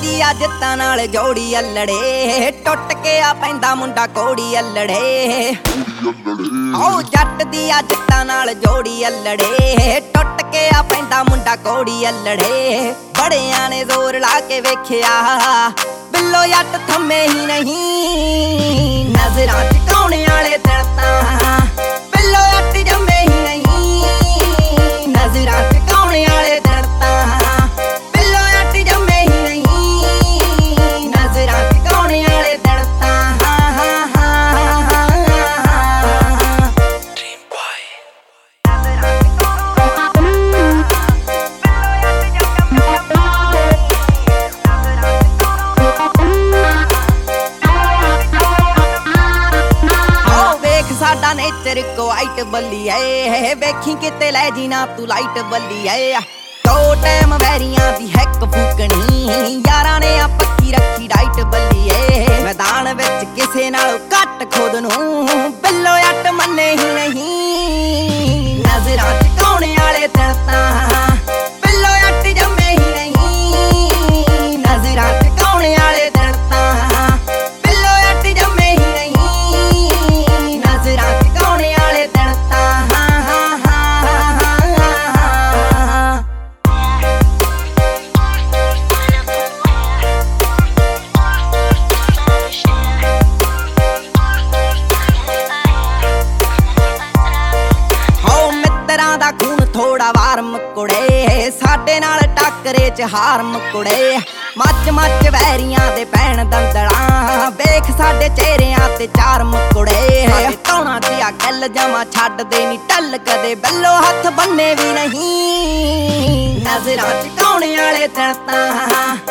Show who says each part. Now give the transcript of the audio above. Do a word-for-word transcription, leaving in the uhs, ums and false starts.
Speaker 1: ਦੀ ਆ ਜਿੱਤਾਂ ਨਾਲ ਜੋੜੀ ਅਲੜੇ ਟੁੱਟ ਕੇ ਆ ਪੈਂਦਾ ਮੁੰਡਾ ਕੋੜੀ ਅਲੜੇ ਓ ਜੱਟ ਦੀ ਆ ਜਿੱਤਾਂ ਨਾਲ ਜੋੜੀ ਅਲੜੇ ਟੁੱਟ ਕੇ ਆ ਪੈਂਦਾ ਮੁੰਡਾ ਕੋੜੀ ਅਲੜੇ ਬੜਿਆਂ ਨੇ ਜ਼ੋਰ ਲਾ ਕੇ ਵੇਖਿਆ ਬਿੱਲੋ ਜੱਟ ਥੰਮੇ ਹੀ ਨਹੀਂ ਨਜ਼ਰਾਂ ਟਿਕਾਉਣੇ ਵਾਲੇ ਦਿਨ ਤਾਂ ਬਿੱਲੋ ਜੱਟ ਜੰਮੇ ਹੀ ਨਹੀਂ ਨਜ਼ਰਾਂ ਟਿਕਾਉਣੇ ਵਾਲੇ ਦਿਨ ਤਾਂ ਬਿੱਲੋ ਜੱਟ ਜੰਮੇ ਹੀ ਨਹੀਂ ਨਜ਼ਰਾਂ ਟਿਕਾਉਣੇ ਵਾਲੇ ਦਿਨ ਤਾਂ Dream Boy ਸਾਡਾ ਨੇਚਰ ਕੁਆਈਟ ਬੱਲੀ ਐ ਵੇਖੀ ਕਿਤੇ ਲੈ ਜੀ ਨਾ ਤੂੰ ਲਾਈਟ ਬੱਲੀ ਐ ਦੋ ਟਾਈਮ ਵੈਰੀਆਂ ਦੀ ਹੈਕ ਫੂਕਣੀ ਯਾਰਾਂ ਨੇ ਆ ਪੱਕੀ ਰੱਖੀ ਡਾਈਟ ਬੱਲੀ ਐ ਮੈਦਾਨ ਵਿੱਚ ਕਿਸੇ ਨਾਲੋਂ ਘੱਟ ਖੁਦ ਨੂੰ ਬਿੱਲੋ ਜੱਟ ਮੰਨੇ ਹੀ ਨਹੀਂ ਨਜ਼ਰਾਂ ਟਿਕਾਉਣੇ ਵਾਲੇ ਦਿਨ ਤਾਂ ਬਿੱਲੋ ਜੱਟ ਜੰਮੇ ਹੀ ਨਹੀਂ ਨਜ਼ਰਾਂ ਟਿਕਾਉਣੇ ਵਾਲੇ ਦਿਨ ਤਾਂ ਬਿੱਲੋ ਜੱਟ ਜੰਮੇ ਹੀ ਨਹੀਂ ਨਜ਼ਰਾਂ ਟਿਕਾਉਣੇ ਵਾਲੇ ਦਿਨ ਤਾਂ ਦਾ ਖੂਨ ਥੋੜਾ ਵਾਰਮ ਕੁੜੇ ਸਾਡੇ ਨਾਲ ਟੱਕਰੇ ਚ ਹਾਰਮ ਕੁੜੇ ਮੱਚ ਮੱਚ ਵੈਰੀਆਂ ਦੇ ਪੈਣ ਦੰਦਲਾਂ ਵੇਖ ਸਾਡੇ ਚਿਹਰਿਆਂ ਤੇ ਚਾਰਮ ਕੁੜੇ ਕੌਣਾ ਦੀ ਆ ਗੱਲ ਜਮਾ ਛੱਡਦੇ ਨੀ ਟੱਲ ਕਦੇ ਬੱਲੋ ਹੱਥ ਬੰਨੇ ਵੀ ਨਹੀਂ ਨਜ਼ਰਾਂ ਟਿਕਾਉਣੇ ਵਾਲੇ ਦਿਨ ਤਾਂ